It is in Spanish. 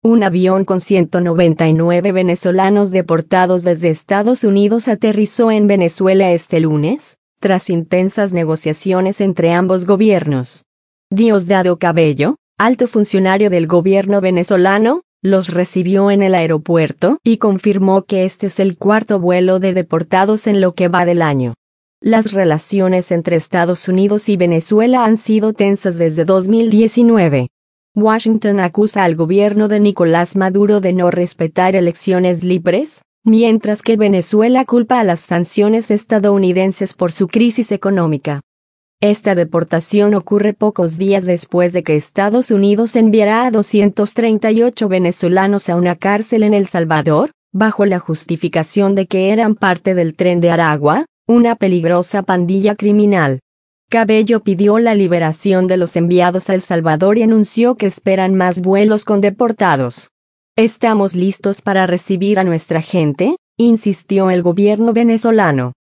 Un avión con 199 venezolanos deportados desde Estados Unidos aterrizó en Venezuela este lunes, tras intensas negociaciones entre ambos gobiernos. Diosdado Cabello, alto funcionario del gobierno venezolano, los recibió en el aeropuerto y confirmó que este es el cuarto vuelo de deportados en lo que va del año. Las relaciones entre Estados Unidos y Venezuela han sido tensas desde 2019. Washington acusa al gobierno de Nicolás Maduro de no respetar elecciones libres, mientras que Venezuela culpa a las sanciones estadounidenses por su crisis económica. Esta deportación ocurre pocos días después de que Estados Unidos enviara a 238 venezolanos a una cárcel en El Salvador, bajo la justificación de que eran parte del Tren de Aragua, una peligrosa pandilla criminal. Cabello pidió la liberación de los enviados a El Salvador y anunció que esperan más vuelos con deportados. «Estamos listos para recibir a nuestra gente», insistió el gobierno venezolano.